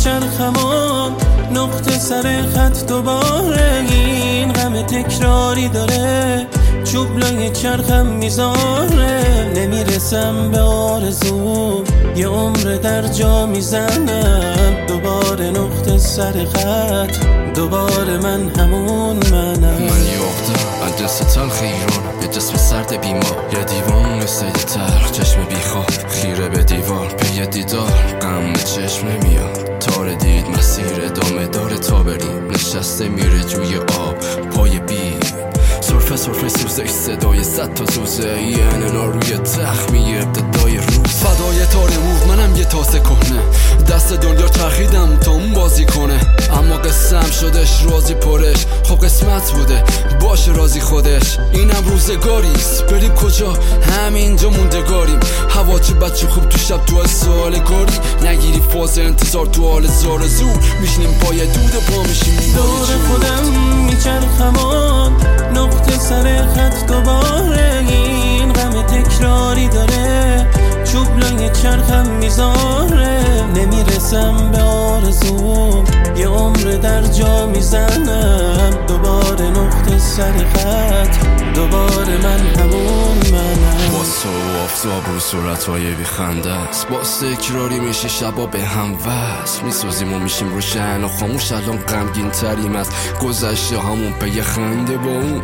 میچرخم و نقطه سر خط دوباره این غم تکراری داره چوب لای چرخم میذاره نمیرسم به آرزو یه عمر در جا میزنم دوباره نقطه سر خط دوباره من همون منم من یه عقده ادرس تلخ ایران یه جسم سرد بیمار یه دیوان مثل یه تلخ چشم بیخواب خیره به دیوار پی دیدار غم چشم نمیاد تار دید مسیر ادامه داره تا بریم نشسته میره جوی آب پای بی سرفه سوزه صدای صد تا سوزه یه اننا روی تخمی ابتدای روز فدای تار موف منم یه تاسه کهنه دست دنیا چرخیدم تا اون بازی کنه اما قسم شدش رازی پرش خب قسمت بوده باشه رازی خودش اینم روزگاریست بریم کجا همینجا موندگاریم هوا چه بچه خوب تو شب تو سال کاری نگیری فاز انتظار تو حال زار زور میشنیم پای دود پا میشیم دور خودم میچرخم و نقطه سر خط دوباره این غم تکراری داره چوب لای چرخم میذاره نمیرسم به آرزو یه عمر در جا میزنم دوباره نقطه سر خط دوباره من همون منم با تو آفتاب رو صورتهای بیخنده است با تکراری میشه شبا به هم وصل میسازیم و میشیم روشن و خاموش الان غمگین تریم از گذشته همون پی خنده با اون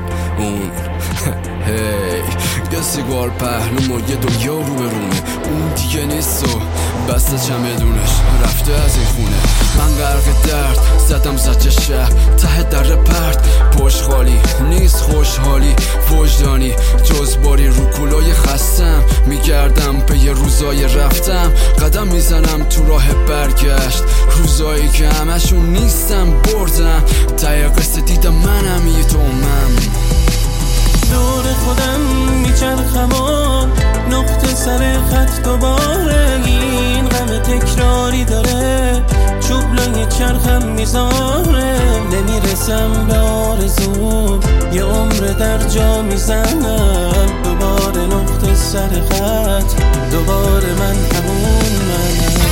هی یه سیگار پهلوم و یه دنیا رو به رومه اون دیگه نیست و بسته چمدونش رفته از این خونه من غرق درد زدم زجه شهر ته در پرد پشت خالی نیست خوشحالی وجدانی جز باری رو کلای خستم میگردم پی روزای رفتم قدم میزنم تو راه برگشت روزایی که همشون نیستم بردم ته قصه دیدم منم یه تومم دور خودم میچرخم و نقطه سر خط دوباره این غم تکراری داره چوب لای چرخم میذاره نمیرسم به آرزو یه عمر در جا میزنم دوباره نقطه سر خط دوباره من همون منم